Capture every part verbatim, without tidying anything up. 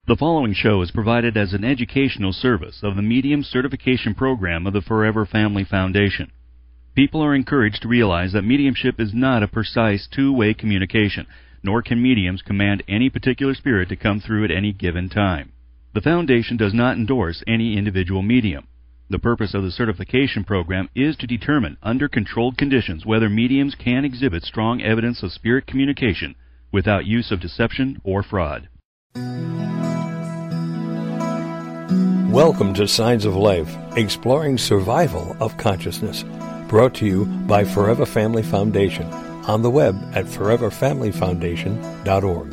The following show is provided as an educational service of the Medium Certification Program of the Forever Family Foundation. People are encouraged to realize that mediumship is not a precise two-way communication, nor can mediums command any particular spirit to come through at any given time. The Foundation does not endorse any individual medium. The purpose of the certification program is to determine, under controlled conditions, whether mediums can exhibit strong evidence of spirit communication without use of deception or fraud. Welcome to Signs of Life, exploring survival of consciousness, brought to you by Forever Family Foundation, on the web at forever family foundation dot org.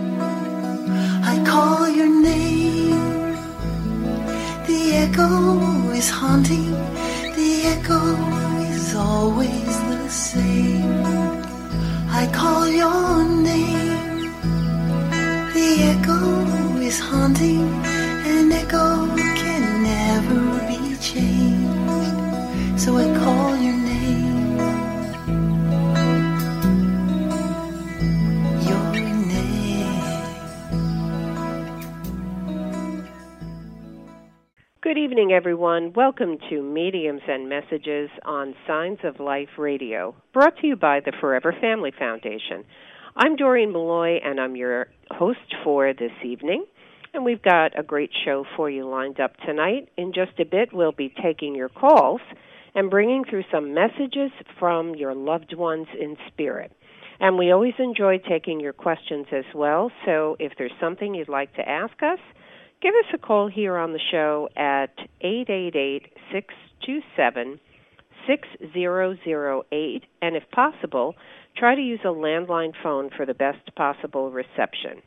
I call your name, the echo is haunting, the echo is always the same. I call your name, the echo is haunting, an echo can never be changed, so I call your name, your name. Good evening, everyone. Welcome to Mediums and Messages on Signs of Life Radio, brought to you by the Forever Family Foundation. I'm Doreen Malloy, and I'm your host for this evening. And we've got a great show for you lined up tonight. In just a bit, we'll be taking your calls and bringing through some messages from your loved ones in spirit. And we always enjoy taking your questions as well, so if there's something you'd like to ask us, give us a call here on the show at eight eight eight, six two seven, six zero zero eight, and if possible, try to use a landline phone for the best possible reception.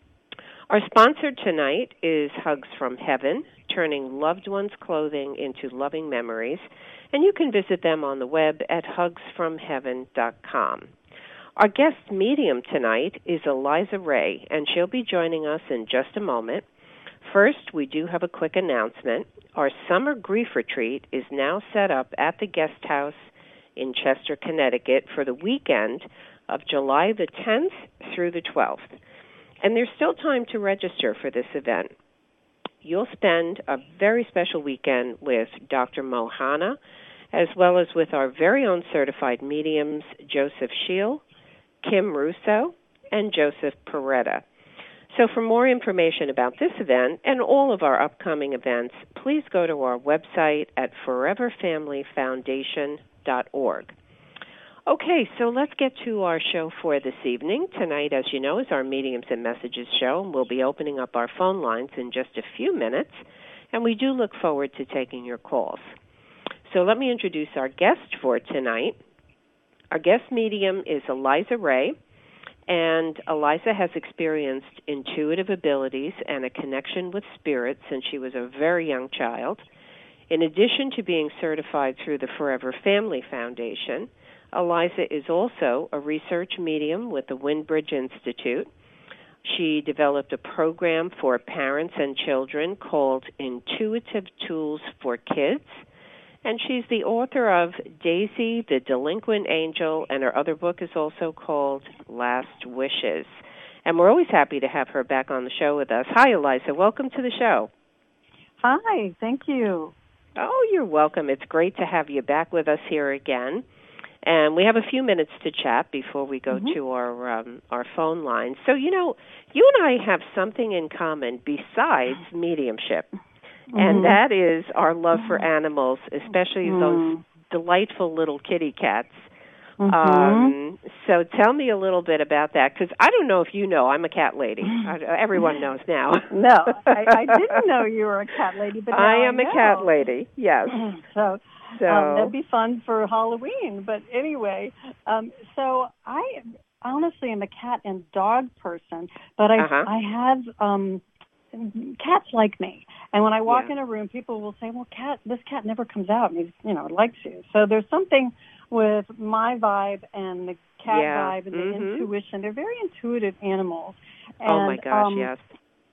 Our sponsor tonight is Hugs from Heaven, turning loved ones' clothing into loving memories, and you can visit them on the web at hugs from heaven dot com. Our guest medium tonight is Eliza Ray, and she'll be joining us in just a moment. First, we do have a quick announcement. Our summer grief retreat is now set up at the guest house in Chester, Connecticut for the weekend of July the tenth through the twelfth. And there's still time to register for this event. You'll spend a very special weekend with Doctor Mohana, as well as with our very own certified mediums, Joseph Scheel, Kim Russo, and Joseph Peretta. So for more information about this event and all of our upcoming events, please go to our website at forever family foundation dot org. Okay, so let's get to our show for this evening. Tonight, as you know, is our Mediums and Messages show, and we'll be opening up our phone lines in just a few minutes, and we do look forward to taking your calls. So let me introduce our guest for tonight. Our guest medium is Eliza Ray, and Eliza has experienced intuitive abilities and a connection with spirit since she was a very young child. In addition to being certified through the Forever Family Foundation, Eliza is also a research medium with the Windbridge Institute. She developed a program for parents and children called Intuitive Tools for Kids, and she's the author of Daisy, the Delinquent Angel, and her other book is also called Last Wishes. And we're always happy to have her back on the show with us. Hi, Eliza. Welcome to the show. Hi. Thank you. Oh, you're welcome. It's great to have you back with us here again. And we have a few minutes to chat before we go mm-hmm. to our um, our phone line. So, you know, you and I have something in common besides mediumship, mm-hmm. and that is our love for animals, especially mm-hmm. those delightful little kitty cats. Mm-hmm. Um, so tell me a little bit about that, because I don't know if you know, I'm a cat lady. I, everyone knows now. No, I, I didn't know you were a cat lady, but now I am I know. a cat lady, yes. so... So um, that'd be fun for Halloween. But anyway, um, so I honestly am a cat and dog person, but I uh-huh. I have um, cats like me. And when I walk yeah. in a room, people will say, "Well, cat, this cat never comes out, and he's, you know, likes you." So there's something with my vibe and the cat yeah. vibe and mm-hmm. the intuition. They're very intuitive animals. And, oh my gosh, um, yes.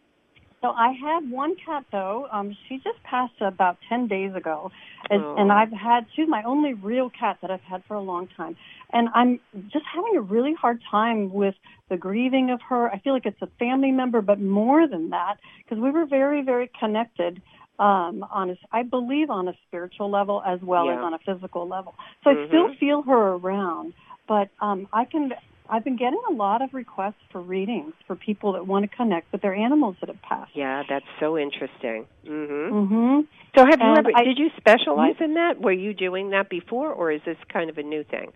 So I have one cat, though. Um, she just passed about ten days ago, and, oh. and I've had, she's my only real cat that I've had for a long time. And I'm just having a really hard time with the grieving of her. I feel like it's a family member, but more than that, because we were very, very connected. Um, on a, I believe on a spiritual level as well yeah. as on a physical level. So mm-hmm. I still feel her around, but um, I can. I've been getting a lot of requests for readings for people that want to connect with their animals that have passed. Yeah, that's so interesting. Mm-hmm. Mm-hmm. So have you And ever? I, did you specialize in that? Were you doing that before, or is this kind of a new thing?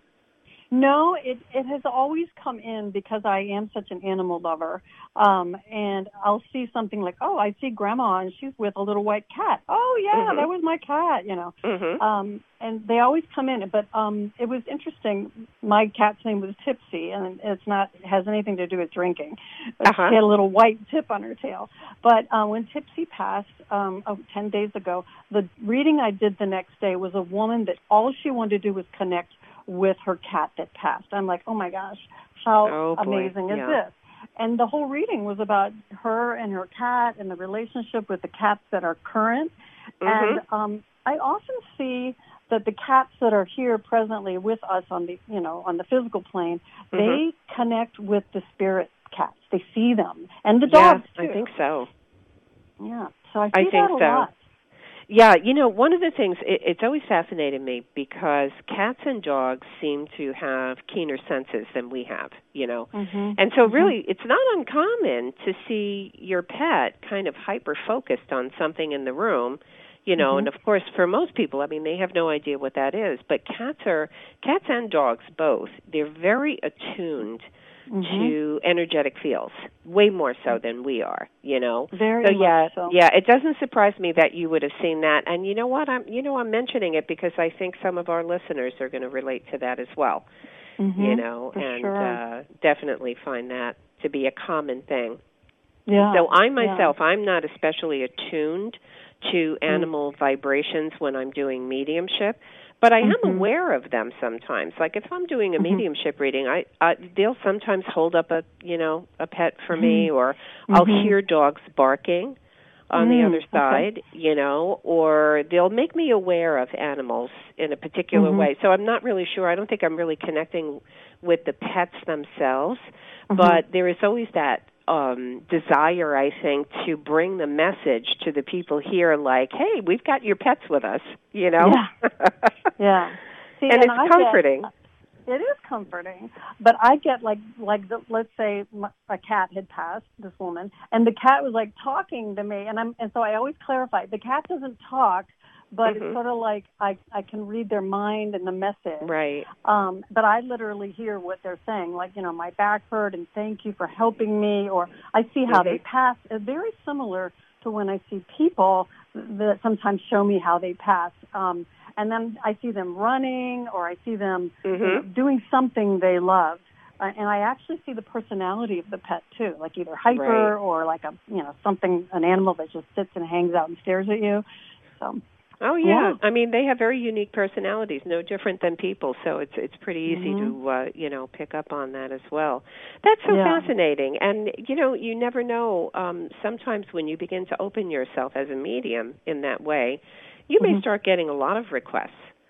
No, it it has always come in because I am such an animal lover. Um, and I'll see something like, oh, I see Grandma and she's with a little white cat. Oh, yeah, mm-hmm. that was my cat, you know. Mm-hmm. Um, and they always come in. But um, it was interesting. My cat's name was Tipsy, and it's not it has anything to do with drinking. Uh-huh. She had a little white tip on her tail. But uh, when Tipsy passed um, oh, ten days ago, the reading I did the next day was a woman that all she wanted to do was connect with her cat that passed. I'm like, oh my gosh, how oh, amazing is yeah. this? And the whole reading was about her and her cat and the relationship with the cats that are current. Mm-hmm. And um, I often see that the cats that are here presently with us on the, you know, on the physical plane, mm-hmm. they connect with the spirit cats. They see them, and the dogs yeah, too. I think so. Yeah, so I see I think that a so. lot. Yeah, you know, one of the things, it, it's always fascinated me because cats and dogs seem to have keener senses than we have, you know. Mm-hmm. And so mm-hmm. really, it's not uncommon to see your pet kind of hyper-focused on something in the room, you know, mm-hmm. and of course, for most people, I mean, they have no idea what that is. But cats are, cats and dogs both, they're very attuned mm-hmm. to energetic fields, way more so than we are, you know. Very so much yeah, so. yeah, it doesn't surprise me that you would have seen that. And you know what? I'm, you know, I'm mentioning it because I think some of our listeners are going to relate to that as well. Mm-hmm. You know, For and sure. uh, definitely find that to be a common thing. Yeah. So I myself, yeah. I'm not especially attuned to animal mm. vibrations when I'm doing mediumship. But I am mm-hmm. aware of them sometimes. Like if I'm doing a mm-hmm. mediumship reading, I, I they'll sometimes hold up a you know a pet for mm-hmm. me, or mm-hmm. I'll hear dogs barking on mm, the other side, okay. you know, or they'll make me aware of animals in a particular mm-hmm. way. So I'm not really sure. I don't think I'm really connecting with the pets themselves, mm-hmm. but there is always that um, desire, I think, to bring the message to the people here, like, hey, we've got your pets with us, you know? Yeah. yeah. See, and, and it's I comforting. Get, it is comforting. But I get, like, like the, let's say a cat had passed, this woman, and the cat was, like, talking to me, and I'm and so I always clarify, the cat doesn't talk, but mm-hmm. it's sort of like I, I can read their mind and the message. Right. Um, but I literally hear what they're saying, like, you know, my back hurt and thank you for helping me, or I see how mm-hmm. they pass. It's very similar to when I see people that sometimes show me how they pass. Um, and then I see them running, or I see them mm-hmm. you know, doing something they love. Uh, and I actually see the personality of the pet, too, like either hyper right. or like a, you know, something, an animal that just sits and hangs out and stares at you. So... Oh yeah. yeah, I mean they have very unique personalities, no different than people. So it's it's pretty easy mm-hmm. to uh, you know pick up on that as well. That's so yeah. fascinating, and you know you never know. Um, sometimes when you begin to open yourself as a medium in that way, you mm-hmm. may start getting a lot of requests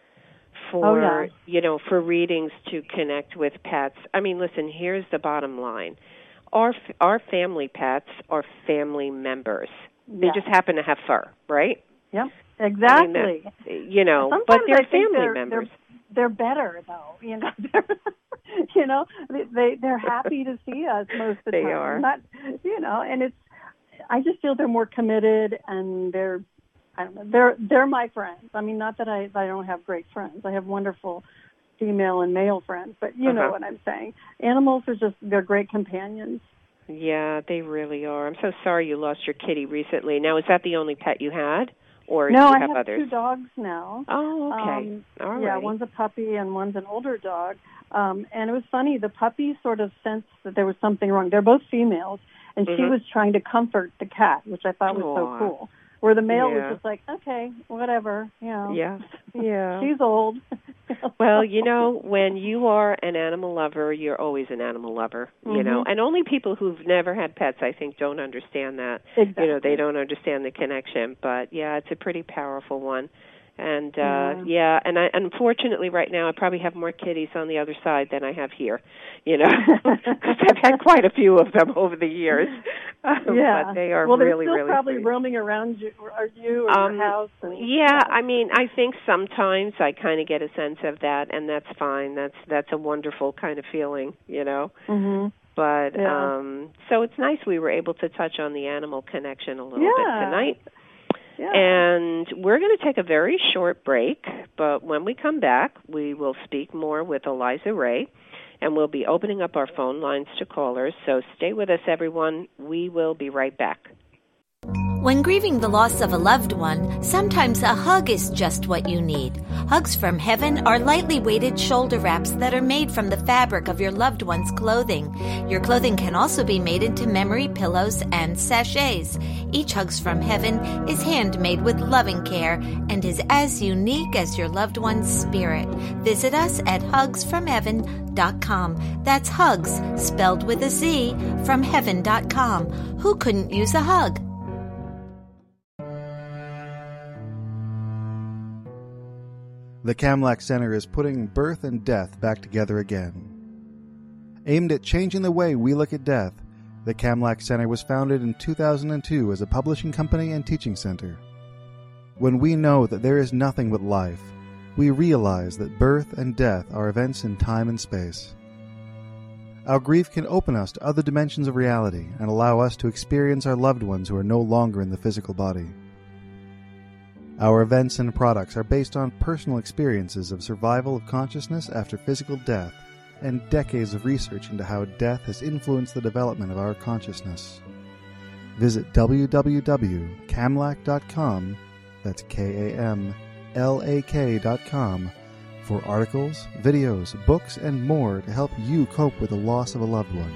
for oh, yeah. you know for readings to connect with pets. I mean, listen, here's the bottom line: our our family pets are family members. They yeah. just happen to have fur, right? Yep. Exactly. I mean, that, you know, Sometimes but they're I think family they're, members. They're, they're better, though. You know, they're, you know, they they're happy to see us most of the they time. are. Not, you know, and it's. I just feel they're more committed, and they're. I don't know. They're they're my friends. I mean, not that I I don't have great friends. I have wonderful female and male friends, but you uh-huh. know what I'm saying. Animals are just they're great companions. Yeah, they really are. I'm so sorry you lost your kitty recently. Now, is that the only pet you had? Or no, do you I have, have others? two dogs now. Oh, okay. Um, All yeah, right. one's a puppy and one's an older dog. Um, and it was funny. The puppy sort of sensed that there was something wrong. They're both females, and mm-hmm. she was trying to comfort the cat, which I thought was Aww. so cool. Where the male yeah. was just like, okay, whatever, you know. Yeah, yeah. She's old. Well, you know, when you are an animal lover, you're always an animal lover, you mm-hmm. know. And only people who've never had pets, I think, don't understand that. Exactly. You know, they don't understand the connection. But, yeah, it's a pretty powerful one. And, uh, yeah. yeah, and I, unfortunately right now I probably have more kitties on the other side than I have here, you know, because I've had quite a few of them over the years. Yeah. But they are well, really, they're still really probably sweet. roaming around you or, you or um, your house. And, yeah, yeah, I mean, I think sometimes I kind of get a sense of that, and that's fine. That's that's a wonderful kind of feeling, you know. Mm-hmm. But yeah. um, so it's nice we were able to touch on the animal connection a little yeah. bit tonight. Yeah. And we're going to take a very short break, but when we come back, we will speak more with Eliza Ray, and we'll be opening up our phone lines to callers. So stay with us, everyone. We will be right back. When grieving the loss of a loved one, sometimes a hug is just what you need. Hugs from Heaven are lightly weighted shoulder wraps that are made from the fabric of your loved one's clothing. Your clothing can also be made into memory pillows and sachets. Each Hugs from Heaven is handmade with loving care and is as unique as your loved one's spirit. Visit us at hugs from heaven dot com. That's hugs, spelled with a Z, from heaven dot com. Who couldn't use a hug? The Kamlach Center is putting birth and death back together again. Aimed at changing the way we look at death, the Kamlach Center was founded in two thousand two as a publishing company and teaching center. When we know that there is nothing but life, we realize that birth and death are events in time and space. Our grief can open us to other dimensions of reality and allow us to experience our loved ones who are no longer in the physical body. Our events and products are based on personal experiences of survival of consciousness after physical death and decades of research into how death has influenced the development of our consciousness. Visit w w w dot kamlach dot com, that's K A M L A K dot com, for articles, videos, books, and more to help you cope with the loss of a loved one.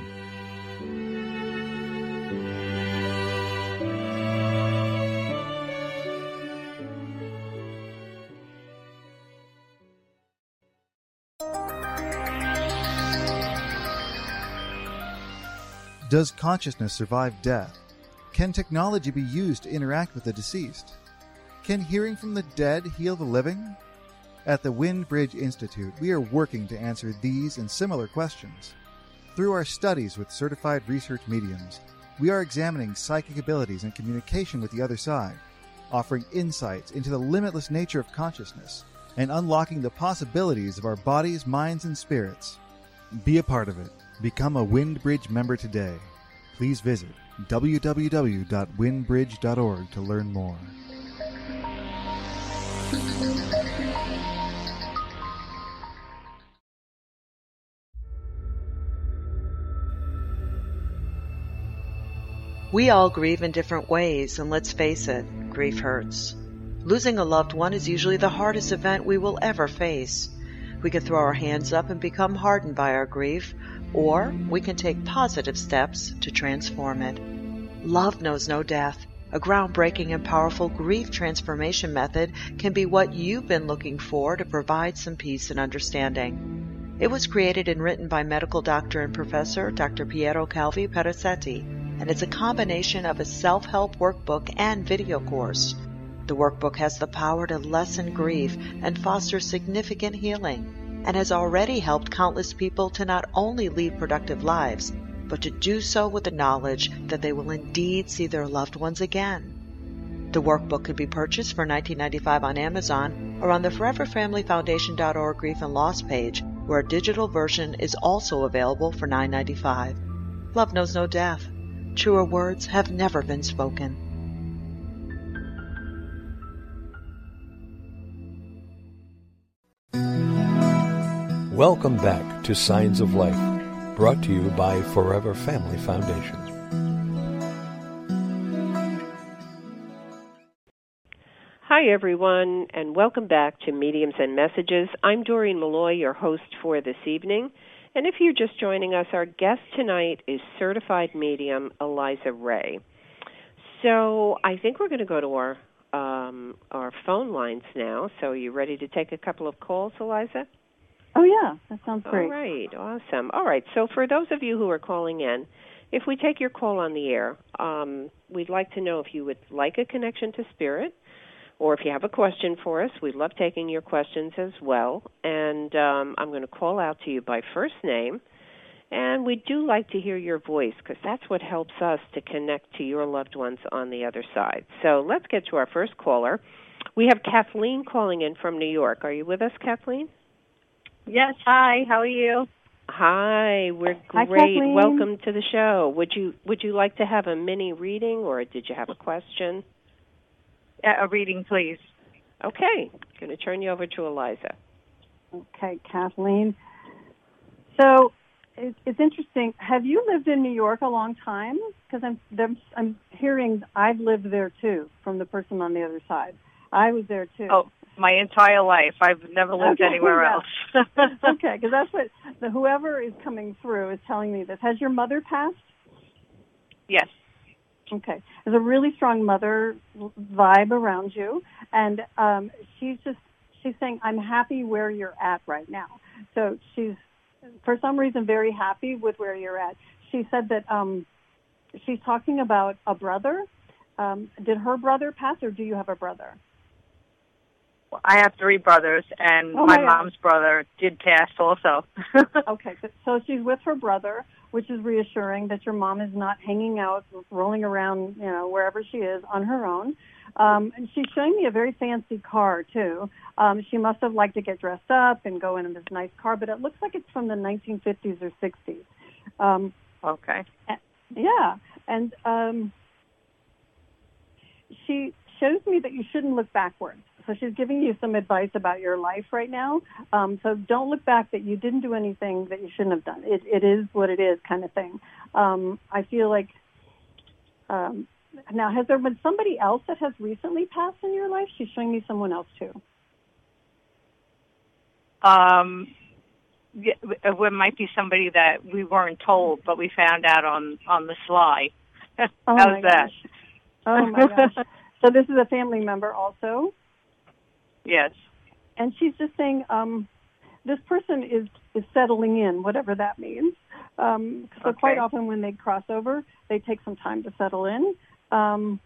Does consciousness survive death? Can technology be used to interact with the deceased? Can hearing from the dead heal the living? At the Wind Bridge Institute, we are working to answer these and similar questions. Through our studies with certified research mediums, we are examining psychic abilities and communication with the other side, offering insights into the limitless nature of consciousness, and unlocking the possibilities of our bodies, minds, and spirits. Be a part of it. Become a WindBridge member today. Please visit w w w dot windbridge dot org to learn more. We all grieve in different ways, and let's face it, grief hurts. Losing a loved one is usually the hardest event we will ever face. We can throw our hands up and become hardened by our grief, or we can take positive steps to transform it. Love knows no death. A groundbreaking and powerful grief transformation method can be what you've been looking for to provide some peace and understanding. It was created and written by medical doctor and professor Doctor Piero Calvi Perazzetti, and it's a combination of a self-help workbook and video course. The workbook has the power to lessen grief and foster significant healing, and has already helped countless people to not only lead productive lives, but to do so with the knowledge that they will indeed see their loved ones again. The workbook can be purchased for nineteen ninety-five dollars on Amazon or on the forever family foundation dot org Grief and Loss page, where a digital version is also available for nine ninety-five. Love knows no death. Truer words have never been spoken. Welcome back to Signs of Life, brought to you by Forever Family Foundation. Hi, everyone, and welcome back to Mediums and Messages. I'm Doreen Malloy, your host for this evening. And if you're just joining us, our guest tonight is certified medium Eliza Ray. So I think we're going to go to our um, our phone lines now. So are you ready to take a couple of calls, Eliza? Oh, yeah. That sounds great. All right. Awesome. All right. So for those of you who are calling in, if we take your call on the air, um, we'd like to know if you would like a connection to spirit, or if you have a question for us, we love taking your questions as well. And um, I'm going to call out to you by first name. And we do like to hear your voice because that's what helps us to connect to your loved ones on the other side. So let's get to our first caller. We have Kathleen calling in from New York. Are you with us, Kathleen? Yes. Hi. How are you? Hi. We're Hi, great. Kathleen. Welcome to the show. Would you Would you like to have a mini reading, or did you have a question? Uh, a reading, please. Okay. Going to turn you over to Eliza. Okay, Kathleen. So it's, it's interesting. Have you lived in New York a long time? Because I'm I'm I'm hearing I've lived there too from the person on the other side. I was there too. Oh, my entire life. I've never lived Okay, anywhere yeah. else. Okay, because that's what the, whoever is coming through is telling me this. Has your mother passed? Yes. Okay. There's a really strong mother vibe around you, and um, she's just she's saying, "I'm happy where you're at right now." So she's, for some reason, very happy with where you're at. She said that um, she's talking about a brother. Um, did her brother pass, or do you have a brother? I have three brothers, and Oh, my my mom's brother did pass also. Okay, so- so she's with her brother, which is reassuring that your mom is not hanging out, rolling around, you know, wherever she is on her own. Um, and she's showing me a very fancy car, too. Um, she must have liked to get dressed up and go in this nice car, but it looks like it's from the nineteen fifties or sixties. Um, Okay. yeah, and um, she shows me that you shouldn't look backwards. So she's giving you some advice about your life right now. Um, so don't look back that you didn't do anything that you shouldn't have done. It, it is what it is kind of thing. Um, I feel like, um, now, has there been somebody else that has recently passed in your life? She's showing me someone else too. Um, yeah, it might be somebody that we weren't told, but we found out on, on the sly. Oh, How's my that? gosh. Oh, my gosh. So this is a family member also? Yes. And she's just saying, um, this person is, is settling in, whatever that means. Um, so Okay. quite often when they cross over, they take some time to settle in. Um,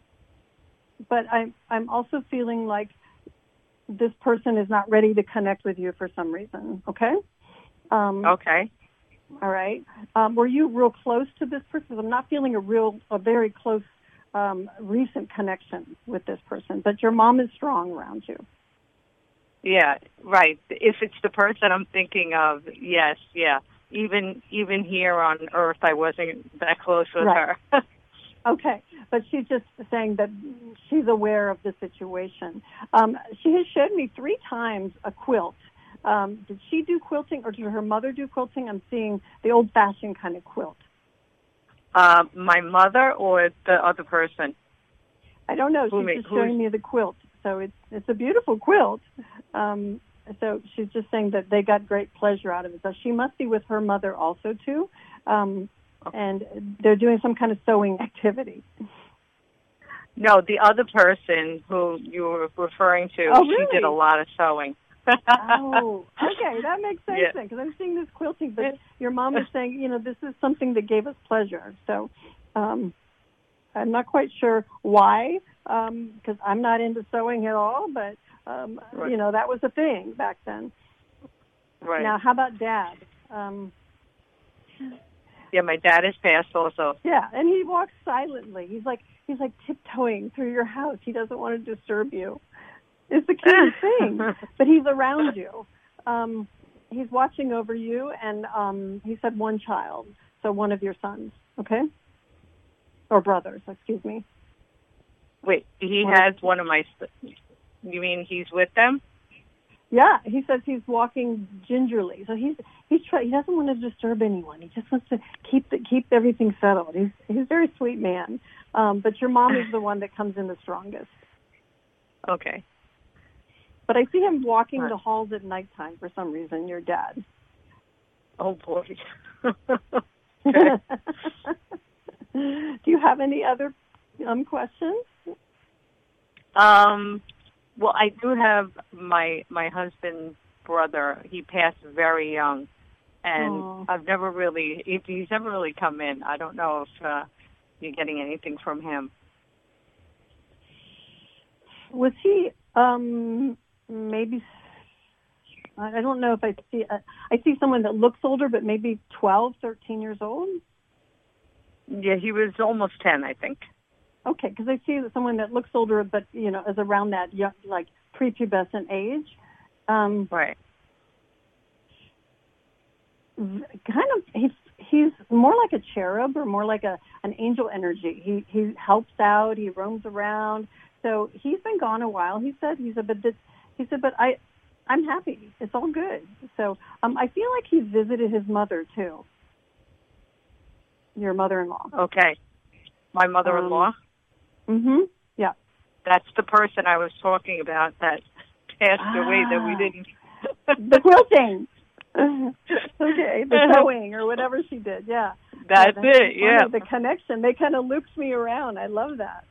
but I'm, I'm also feeling like this person is not ready to connect with you for some reason, okay? Um, Okay. All right. Um, were you real close to this person? I'm not feeling a real, a very close um, recent connection with this person, but your mom is strong around you. Yeah, right. If it's the person I'm thinking of, yes, yeah. Even even here on Earth, I wasn't that close with Right. her. Okay, but she's just saying that she's aware of the situation. Um, she has showed me three times a quilt. Um, did she do quilting, or did her mother do quilting? I'm seeing the old-fashioned kind of quilt. uh, my mother or the other person? I don't know. Who She's ma- just who's- showing me the quilt. So it's it's a beautiful quilt. Um, so she's just saying that they got great pleasure out of it. So she must be with her mother also too, um, and they're doing some kind of sewing activity. No, the other person who you were referring to, Oh, she really? did a lot of sewing. Oh, okay, that makes sense Yeah. then, because I'm seeing this quilting, but your mom is saying, you know, this is something that gave us pleasure. So um, I'm not quite sure why, because I'm not into sewing at all, but, um, Right. you know, that was a thing back then. Right. Now, how about Dad? Um, Yeah, my dad is passed also. yeah, and he walks silently. He's like he's like tiptoeing through your house. He doesn't want to disturb you. It's the cutest thing, but he's around you. Um, he's watching over you, and um, he said one child, so one of your sons, okay, or brothers, excuse me. Wait, he What? has one of my... st- You mean he's with them? Yeah, he says he's walking gingerly, so he's he's try, he doesn't want to disturb anyone. He just wants to keep the, keep everything settled. He's he's a very sweet man, um, but your mom is the one that comes in the strongest. Okay. But I see him walking Right. the halls at nighttime for some reason. Your dad. Oh, boy. Do you have any other um, questions? Um, well, I do have my my husband's brother. He passed very young, and Aw. I've never really, if he's never really come in. I don't know if uh, you're getting anything from him. Was he um, maybe? I don't know if I see. Uh, I see someone that looks older, but maybe twelve, thirteen years old. Yeah, he was almost ten, I think. Okay, because I see someone that looks older, but you know, is around that young, like prepubescent age. Um, right. Kind of, he's he's more like a cherub or more like a an angel energy. He he helps out. He roams around. So he's been gone a while. He said he's a bit. He said, but I, I'm happy. It's all good. So um, I feel like he's visited his mother too. Your mother-in-law. Okay. My mother-in-law. Um, mm-hmm. Yeah. That's the person I was talking about that passed ah, away that we didn't. The quilting. Okay, the sewing or whatever she did. Yeah. That's, yeah, that's it. Yeah. The connection. They kind of loops me around. I love that.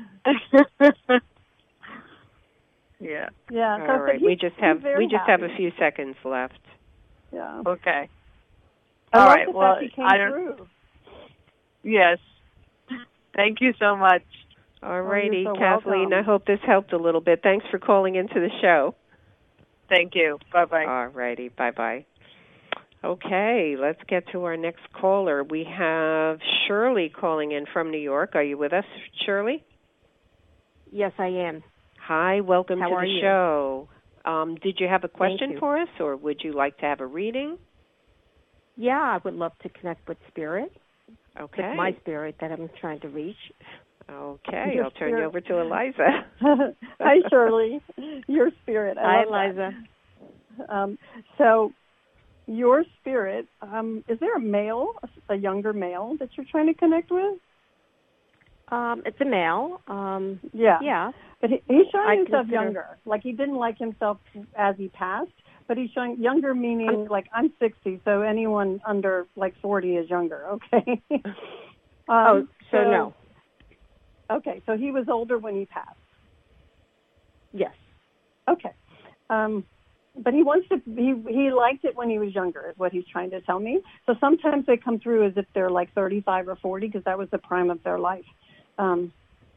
Yeah. Yeah. All so right. We just have we just happy. have a few seconds left. Yeah. Okay. I All love right. the Well, fact he came I don't. Through. Yes. Thank you so much. All righty, oh, so Kathleen. welcome. I hope this helped a little bit. Thanks for calling into the show. Thank you. Bye-bye. All righty. Bye-bye. Okay, let's get to our next caller. We have Shirley calling in from New York. Are you with us, Shirley? Yes, I am. Hi, welcome How to are the you? show. Um, did you have a question you. for us, or would you like to have a reading? Yeah, I would love to connect with spirit. Okay. With my spirit that I'm trying to reach. Okay, Your I'll turn spirit. you over to Eliza. Hi, Shirley. Your spirit. I Hi, love Eliza. that. Um, so, your spirit, um, is there a male, a younger male that you're trying to connect with? Um, it's a male. Um, yeah. Yeah. But he, he's showing I himself consider- younger. Like he didn't like himself as he passed, but he's showing younger meaning I'm, like I'm sixty, so anyone under like forty is younger, okay? um, oh, so, so no. Okay, so he was older when he passed. Yes. Okay. Um, but he wants to, he, he liked it when he was younger, is what he's trying to tell me. So sometimes they come through as if they're like thirty-five or forty, because that was the prime of their life. Um,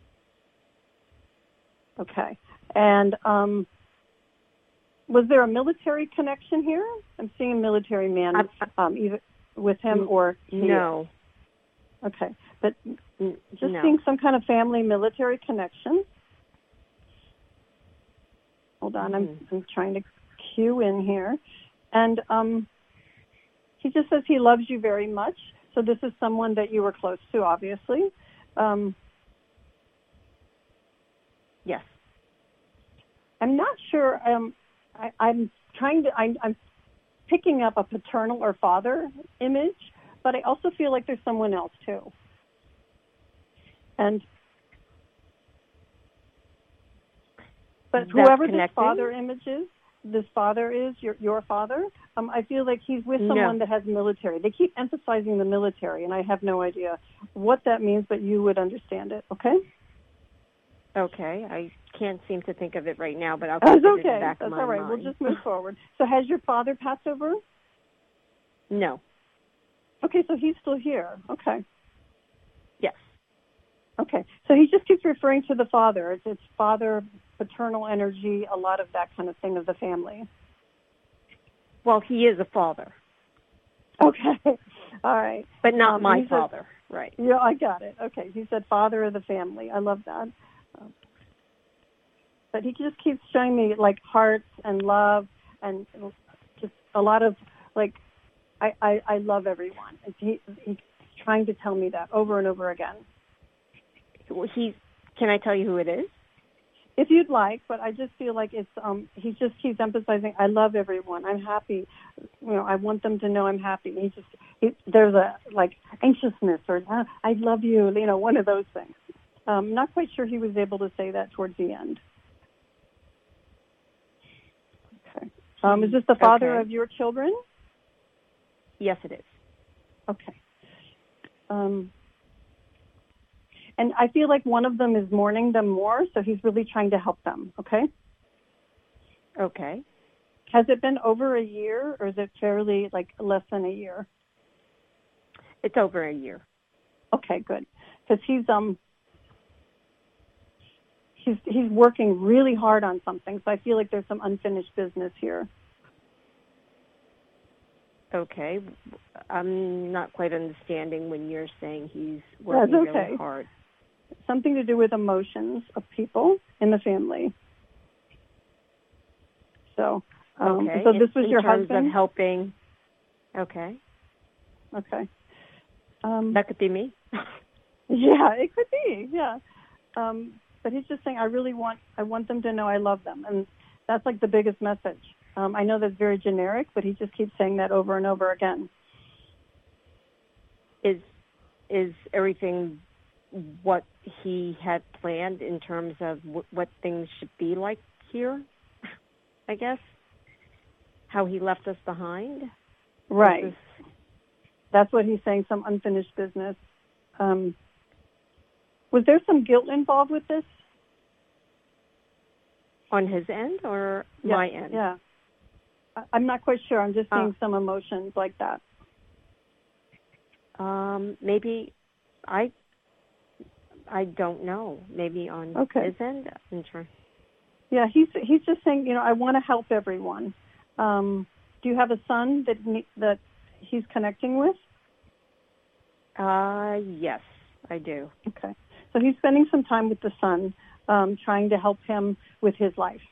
okay. And um, was there a military connection here? I'm seeing a military man um, either with him or he. No. Okay. But just no. seeing some kind of family military connection. Hold on, mm. I'm, I'm trying to cue in here. And um, he just says he loves you very much. So this is someone that you were close to, obviously. Um, yes. I'm not sure. Um, I, I'm trying to, I, I'm picking up a paternal or father image, but I also feel like there's someone else too. And but That's whoever connecting? this father image is, this father is your your father. Um, I feel like he's with someone no. that has military. They keep emphasizing the military, and I have no idea what that means, but you would understand it. Okay. Okay, I can't seem to think of it right now, but I'll That's keep it okay. in the back That's of my all right. mind. We'll just move forward. So, has your father passed over? No. Okay, so he's still here. Okay. Yes. Okay, so he just keeps referring to the father. It's, it's father, paternal energy, a lot of that kind of thing of the family. Well, he is a father. Okay, all right. But not um, my said, father, right. Yeah, I got it. Okay, he said father of the family. I love that. Um, but he just keeps showing me, like, hearts and love and just a lot of, like, I, I, I love everyone. And he, he's trying to tell me that over and over again. Well, he's, can I tell you who it is? If you'd like, but I just feel like it's, um, he just keeps emphasizing, I love everyone. I'm happy. You know, I want them to know I'm happy. He just, he, there's a, like, anxiousness or, ah, I love you, you know, one of those things. Um, not quite sure he was able to say that towards the end. Okay. Um, is this the father okay. of your children? Yes, it is. Okay. Um, and I feel like one of them is mourning them more, so he's really trying to help them, okay? Okay. Has it been over a year, or is it fairly, like, less than a year? It's over a year. Okay, good. Because he's, um, he's he's working really hard on something. So I feel like there's some unfinished business here. Okay. I'm not quite understanding when you're saying he's working That's okay. really hard. Something to do with emotions of people in the family. So, um, okay. so this was in your terms husband? of helping. Okay. Okay. Um, that could be me. yeah, it could be. Yeah. Um, but he's just saying, I really want, I want them to know I love them. And that's like the biggest message. Um, I know that's very generic, but he just keeps saying that over and over again. Is is everything what he had planned in terms of w- what things should be like here, I guess? How he left us behind? Right. This... That's what he's saying, some unfinished business. Um, was there some guilt involved with this? On his end or yeah, my end? Yeah. I'm not quite sure. I'm just seeing uh, some emotions like that. Um, maybe I I don't know. Maybe on okay. his end. I'm sure. Yeah, he's he's just saying, you know, I want to help everyone. Um, do you have a son that that he's connecting with? Uh, yes, I do. Okay. So he's spending some time with the son, um, trying to help him with his life.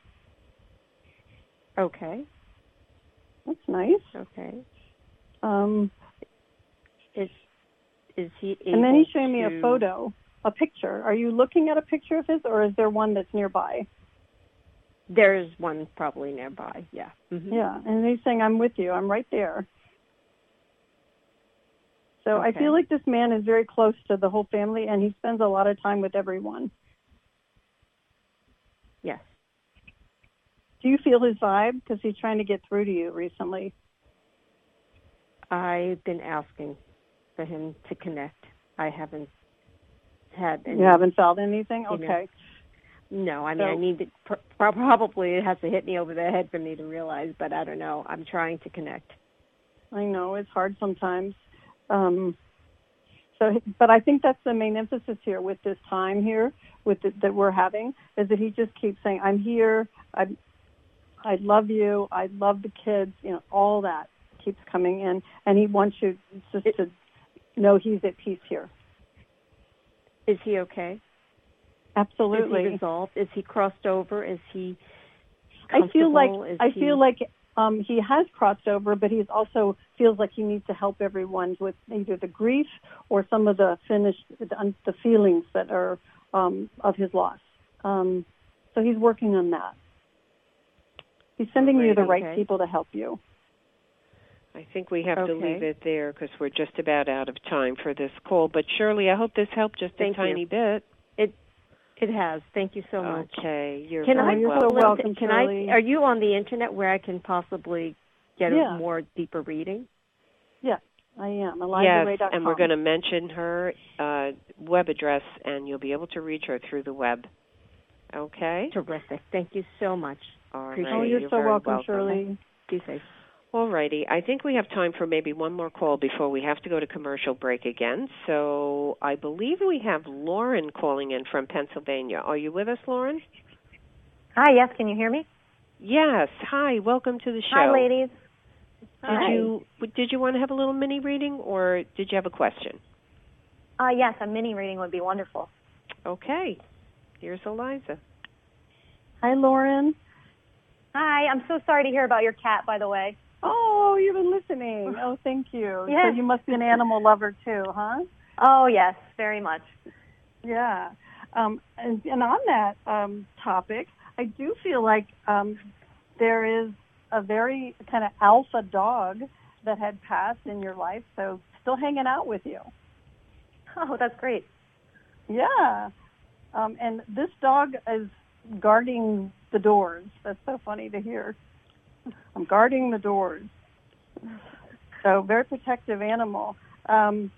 Okay. That's nice. Okay. Um, is is he able and then he's showing me to... a photo, a picture. Are you looking at a picture of his, or is there one that's nearby? There's one probably nearby, yeah. Mm-hmm. Yeah, and he's saying, I'm with you. I'm right there. So okay. I feel like this man is very close to the whole family, and he spends a lot of time with everyone. Yes. Do you feel his vibe? Because he's trying to get through to you recently. I've been asking for him to connect. I haven't had any. You haven't felt anything? Okay. No, I mean, so, I need to, probably it has to hit me over the head for me to realize, but I don't know. I'm trying to connect. I know, it's hard sometimes. Um, so, but I think that's the main emphasis here with this time here with the, that we're having, is that he just keeps saying, I'm here, I I love you, I love the kids, you know, all that keeps coming in, and he wants you just it, to know he's at peace here. Is he okay? Absolutely. Is he resolved? Is he crossed over? Is he I feel like Is I he... feel like um, he has crossed over, but he also feels like he needs to help everyone with either the grief or some of the finished the, the feelings that are um, of his loss. Um, so he's working on that. He's sending right, you the okay. right people to help you. I think we have okay. to leave it there because we're just about out of time for this call. But Shirley, I hope this helped just Thank a tiny you. bit. It it has. Thank you so much. Okay, you're can very I, you're welcome. so welcome. Can Shirley. I? Are you on the internet where I can possibly get yeah. a more deeper reading? Yes, I am. Eliza Ray dot com. Yes, and we're going to mention her uh, web address, and you'll be able to reach her through the web. Okay? Terrific. Thank you so much. All Appreciate right. Oh, you're, you're so very welcome, welcome, Shirley. Be safe. All righty. I think we have time for maybe one more call before we have to go to commercial break again. So I believe we have Lauren calling in from Pennsylvania. Are you with us, Lauren? Hi, yes. Can you hear me? Yes. Hi. Welcome to the show. Hi, ladies. Did Hi. you did you want to have a little mini reading, or did you have a question? Uh, yes, a mini reading would be wonderful. Okay. Here's Eliza. Hi, Lauren. Hi, I'm so sorry to hear about your cat, by the way. Oh, you've been listening. Oh, thank you. Yes. So you must be an animal lover too, huh? Oh, yes, very much. Yeah. Um, and, and on that um, topic, I do feel like um, there is a very kind of alpha dog that had passed in your life, so still hanging out with you. Oh, that's great. Yeah. Um, and this dog is guarding the doors. That's so funny to hear. I'm guarding the doors. So very protective animal. Um,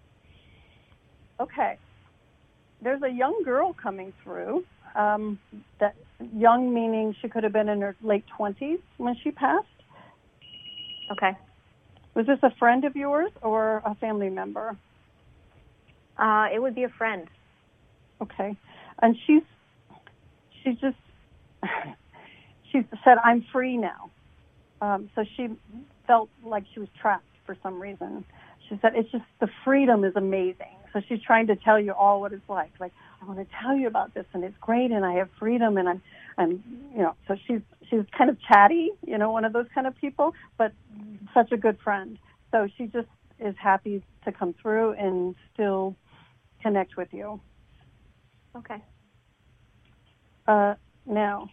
okay. There's a young girl coming through. Um, that young meaning she could have been in her late twenties when she passed. Okay. Was this a friend of yours or a family member? Uh, it would be a friend. Okay. And she's she just she said, "I'm free now." Um, so she felt like she was trapped for some reason. She said, "It's just the freedom is amazing." So she's trying to tell you all what it's like. Like, I want to tell you about this, and it's great, and I have freedom, and I'm, I'm, you know. So she's she's kind of chatty, you know, one of those kind of people, but such a good friend. So she just is happy to come through and still connect with you. Okay. Uh, now,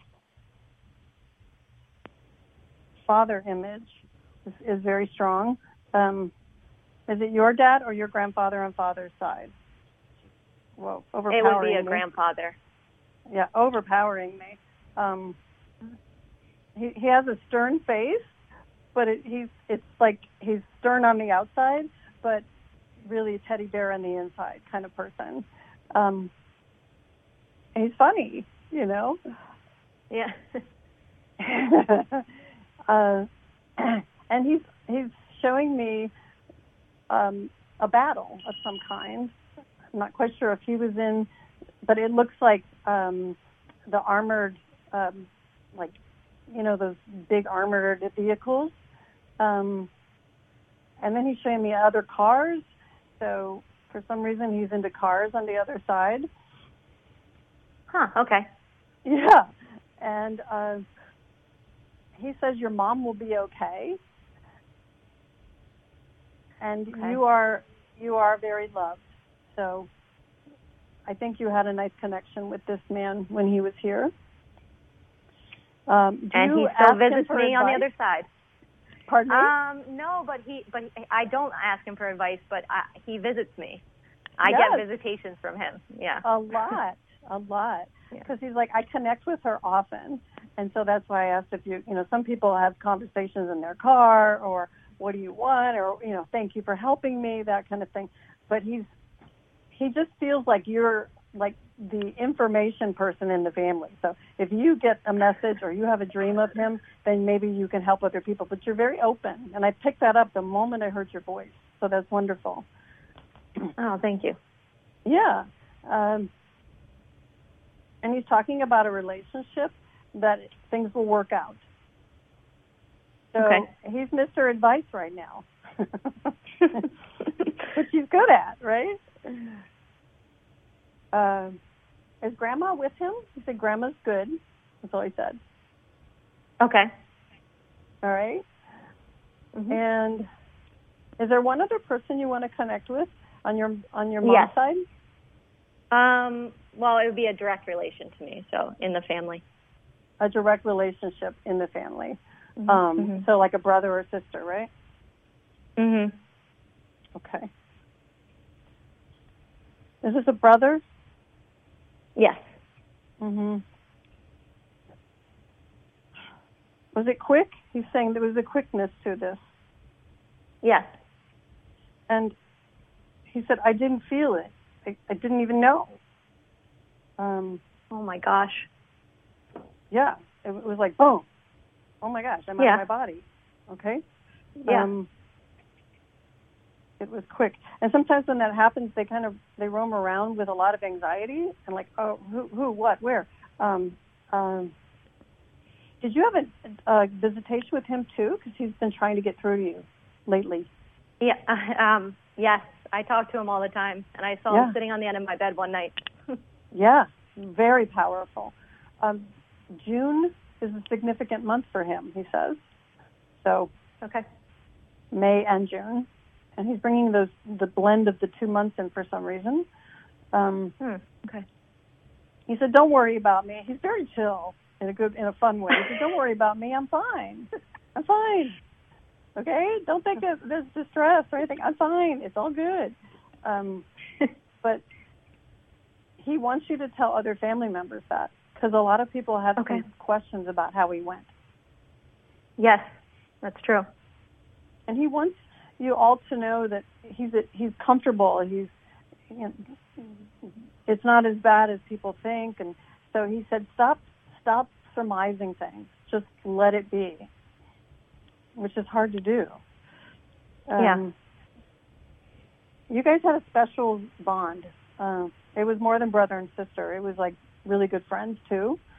father image is, is very strong. Um, is it your dad or your grandfather on father's side? Whoa, overpowering It would be a me. grandfather. Yeah, overpowering me. Um, he he has a stern face, but it, he's it's like he's stern on the outside, but really a teddy bear on the inside kind of person. Um, he's funny, you know. Yeah. uh, and he's he's showing me um, a battle of some kind. I'm not quite sure if he was in, but it looks like um, the armored, um, like, you know, those big armored vehicles. Um, and then he's showing me other cars. So for some reason he's into cars on the other side. Huh, okay. Yeah. And uh, he says your mom will be okay. And Okay. you are you are very loved. So I think you had a nice connection with this man when he was here. Um, do And you he still ask him visits for me on the advice? other side. Pardon me? Um, no, but he, but he, I don't ask him for advice, but I, he visits me. I Yes. get visitations from him. Yeah. A lot, a lot. Yeah. Because he's like, I connect with her often. And so that's why I asked if you, you know, some people have conversations in their car or what do you want or, you know, thank you for helping me, that kind of thing. But he's, he just feels like you're like the information person in the family. So if you get a message or you have a dream of him, then maybe you can help other people. But you're very open. And I picked that up the moment I heard your voice. So that's wonderful. Oh, thank you. Yeah. Um, and he's talking about a relationship that things will work out. So Okay. he's Mister Advice right now, which he's good at, right? Uh, is Grandma with him? He said Grandma's good. That's all he said. Okay. All right. Mm-hmm. And is there one other person you want to connect with on your on your mom's Yes. side? Um, well, it would be a direct relation to me, so in the family. A direct relationship in the family. Mm-hmm. Um, mm-hmm. So like a brother or sister, right? Mm-hmm. Okay. Is this a brother? Yes. Mm-hmm. Was it quick? He's saying there was a quickness to this. Yes. And he said, I didn't feel it. I, I didn't even know. Um, Oh my gosh. yeah, it, it was like, boom. Oh my gosh, I'm Yeah. out of my body. Okay? Yeah. Um, it was quick. And sometimes when that happens, they kind of, they roam around with a lot of anxiety and like, oh, who, who, what, where? Um, um, did you have a, a visitation with him too? Because he's been trying to get through to you lately. Yeah. Um, yes. I talk to him all the time, and I saw Yeah. him sitting on the end of my bed one night. Yeah, very powerful. Um, June is a significant month for him, he says. So Okay. May and June. And he's bringing those the blend of the two months in for some reason. Um, Hmm. Okay. he said, don't worry about me. He's very chill in a good, in a fun way. He said, don't worry about me. I'm fine. I'm fine. Okay? Don't think that there's distress or anything. I'm fine. It's all good. Um, but he wants you to tell other family members that because a lot of people have Okay. some questions about how he went. Yes, that's true. And he wants you all to know that he's he's comfortable. He's you know, it's not as bad as people think. And so he said, stop stop surmising things. Just let it be, which is hard to do. Um, Yeah. You guys had a special bond. Uh, it was more than brother and sister. It was like really good friends too.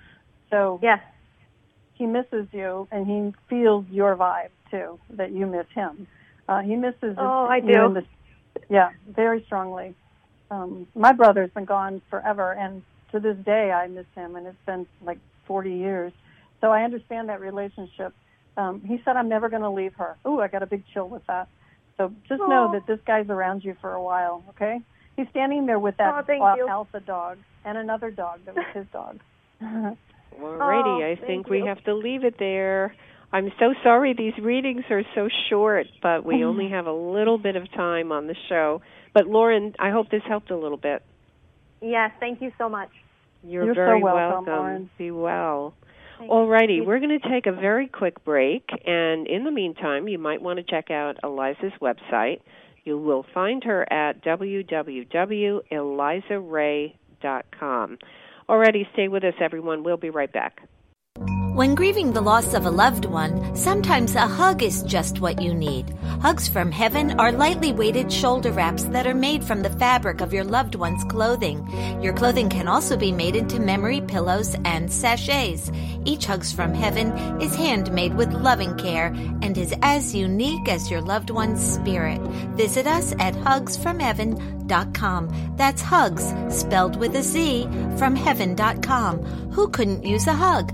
So yes, he misses you, and he feels your vibe too, that you miss him. Uh, he misses Oh, I you do. in the, yeah, very strongly. Um, my brother's been gone forever, and to this day I miss him, and it's been like forty years. So I understand that relationship. Um, he said, I'm never going to leave her. Ooh, I got a big chill with that. So just Aww. know that this guy's around you for a while, okay? He's standing there with that Oh, thank uh, you. alpha dog and another dog that was his dog. Alrighty, Oh, I thank think we you. have to leave it there. I'm so sorry these readings are so short, but we only have a little bit of time on the show. But Lauren, I hope this helped a little bit. Yes, thank you so much. You're, You're so very welcome, Lauren. Be well. Thank Alrighty, you. we're going to take a very quick break, and in the meantime, you might want to check out Eliza's website. You will find her at w w w dot eliza ray dot com. Alrighty, stay with us, everyone. We'll be right back. When grieving the loss of a loved one, sometimes a hug is just what you need. Hugs from Heaven are lightly weighted shoulder wraps that are made from the fabric of your loved one's clothing. Your clothing can also be made into memory pillows and sachets. Each Hugs from Heaven is handmade with loving care and is as unique as your loved one's spirit. Visit us at hugs from heaven dot com. That's hugs, spelled with a Z, from heaven dot com. Who couldn't use a hug?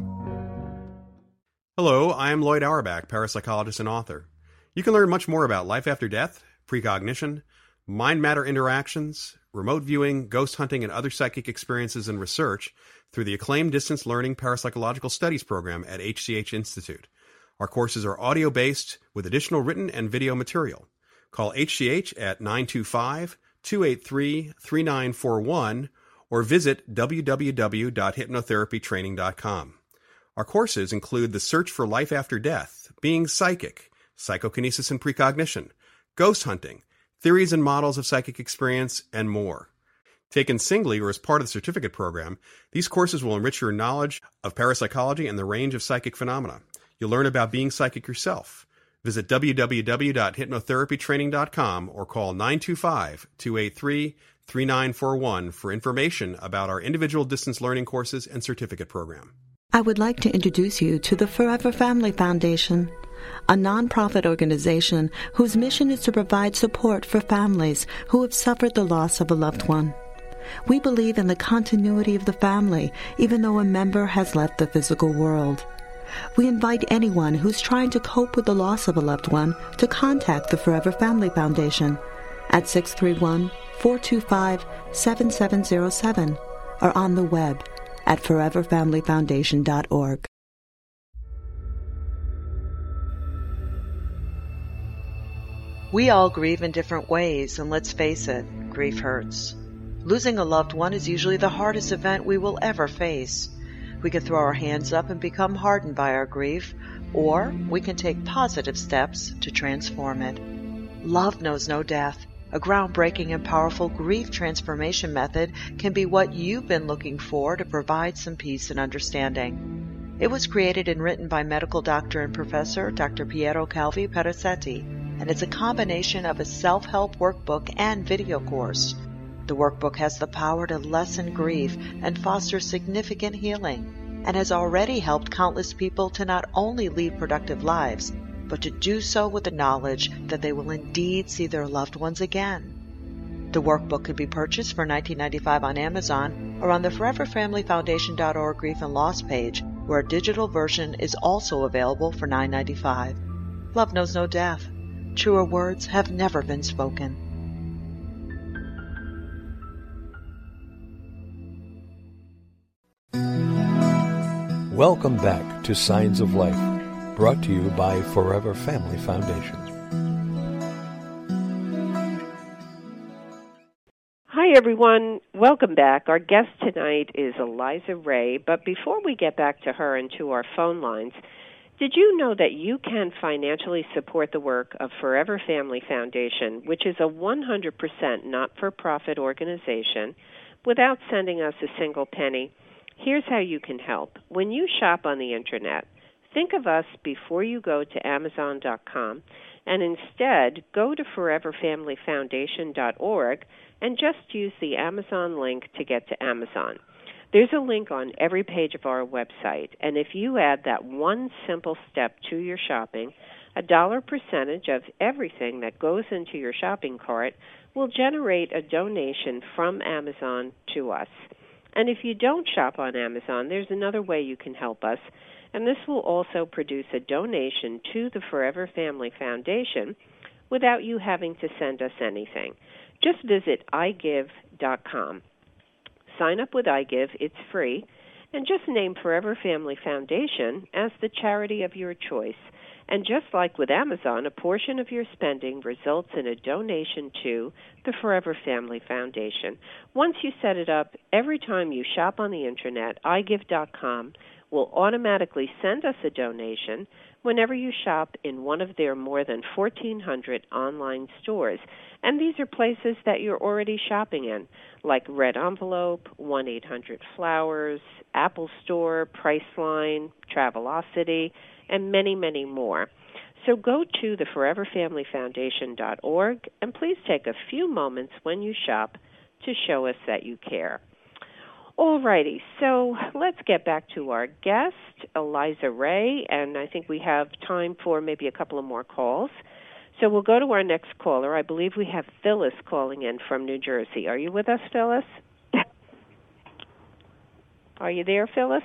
Hello, I am Lloyd Auerbach, parapsychologist and author. You can learn much more about life after death, precognition, mind-matter interactions, remote viewing, ghost hunting, and other psychic experiences and research through the acclaimed Distance Learning Parapsychological Studies program at H C H Institute. Our courses are audio-based with additional written and video material. Call H C H at nine two five, two eight three, three nine four one or visit w w w dot hypnotherapy training dot com. Our courses include The Search for Life After Death, Being Psychic, Psychokinesis and Precognition, Ghost Hunting, Theories and Models of Psychic Experience, and more. Taken singly or as part of the certificate program, these courses will enrich your knowledge of parapsychology and the range of psychic phenomena. You'll learn about being psychic yourself. Visit w w w dot hypnotherapy training dot com or call nine two five, two eight three, three nine four one for information about our individual distance learning courses and certificate program. I would like to introduce you to the Forever Family Foundation, a nonprofit organization whose mission is to provide support for families who have suffered the loss of a loved one. We believe in the continuity of the family, even though a member has left the physical world. We invite anyone who's trying to cope with the loss of a loved one to contact the Forever Family Foundation at six three one, four two five, seven seven zero seven or on the web at forever family foundation dot org. We all grieve in different ways, and let's face it, grief hurts. Losing a loved one is usually the hardest event we will ever face. We can throw our hands up and become hardened by our grief, or we can take positive steps to transform it. Love knows no death. A groundbreaking and powerful grief transformation method can be what you've been looking for to provide some peace and understanding. It was created and written by medical doctor and professor Doctor Piero Calvi Perazzetti, and it's a combination of a self-help workbook and video course. The workbook has the power to lessen grief and foster significant healing, and has already helped countless people to not only lead productive lives, but to do so with the knowledge that they will indeed see their loved ones again. The workbook can be purchased for nineteen ninety-five dollars on Amazon or on the forever family foundation dot org Grief and Loss page, where a digital version is also available for nine ninety-five. Love knows no death. Truer words have never been spoken. Welcome back to Signs of Life, brought to you by Forever Family Foundation. Hi, everyone. Welcome back. Our guest tonight is Eliza Ray, but before we get back to her and to our phone lines, did you know that you can financially support the work of Forever Family Foundation, which is a one hundred percent not-for-profit organization, without sending us a single penny? Here's how you can help. When you shop on the Internet, think of us before you go to amazon dot com, and instead go to forever family foundation dot org and just use the Amazon link to get to Amazon. There's a link on every page of our website, and if you add that one simple step to your shopping, a dollar percentage of everything that goes into your shopping cart will generate a donation from Amazon to us. And if you don't shop on Amazon, there's another way you can help us, and this will also produce a donation to the Forever Family Foundation without you having to send us anything. Just visit i give dot com. Sign up with iGive, it's free, and just name Forever Family Foundation as the charity of your choice. And just like with Amazon, a portion of your spending results in a donation to the Forever Family Foundation. Once you set it up, every time you shop on the Internet, i give dot com will automatically send us a donation whenever you shop in one of their more than fourteen hundred online stores. And these are places that you're already shopping in, like Red Envelope, one eight hundred flowers, Apple Store, Priceline, Travelocity, and many, many more. So go to the forever family foundation dot org and please take a few moments when you shop to show us that you care. All righty, so let's get back to our guest, Eliza Ray, and I think we have time for maybe a couple of more calls. So we'll go to our next caller. I believe we have Phyllis calling in from New Jersey. Are you with us, Phyllis? Are you there, Phyllis?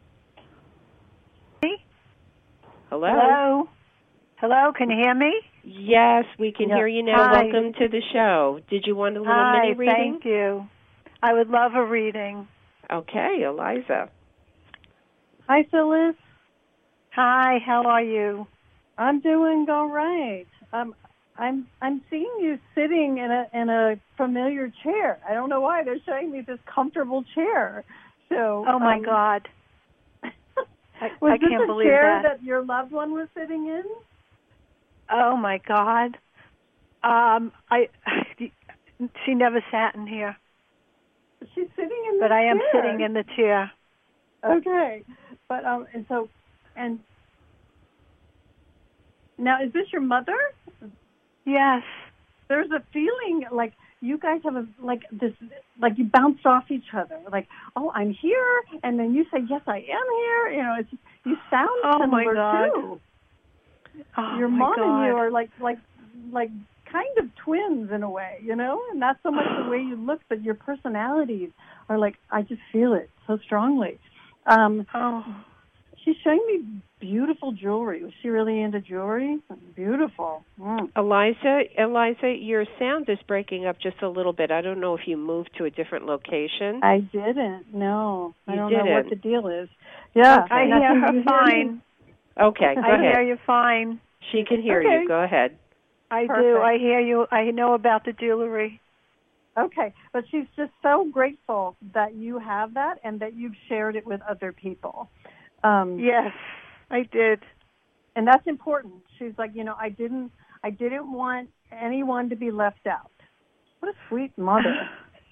Hello? Hello? Hello, can you hear me? Yes, we can Yep. hear you now. Hi. Welcome to the show. Did you want a little Hi, mini reading? thank you. I would love a reading. Okay, Eliza. Hi, Phyllis. Hi, how are you? I'm doing all right. Um, I'm I'm seeing you sitting in a in a familiar chair. I don't know why they're showing me this comfortable chair. So, Oh my um, God! I, was I this can't a believe chair that. that your loved one was sitting in? Oh my God! Um, I she never sat in here, She's sitting in the but I am chair. sitting in the chair. Okay, but um, and so and now is this your mother? Yes. There's a feeling like you guys have a like this like you bounce off each other. Like, oh, I'm here, and then you say, yes, I am here. You know, it's you sound Oh, my similar God. too. Oh Your my mom God. and you are like like like kind of twins in a way, you know, and not so much the way you look, but your personalities are like I just feel it so strongly. Um, oh. She's showing me beautiful jewelry. Was she really into jewelry? Beautiful. Mm. Eliza, Eliza, your sound is breaking up just a little bit. I don't know if you moved to a different location. I didn't. No, I You don't know what didn't. the deal is. Yeah, I Now, hear can her you hear me? fine. Okay, go I ahead. hear you fine. She can hear Okay. you. Go ahead. I do. Perfect. I hear you. I know about the jewelry. Okay, but she's just so grateful that you have that and that you've shared it with other people. Um, Yes, I did. and that's important. She's like, you know, I didn't, I didn't want anyone to be left out. What a sweet mother.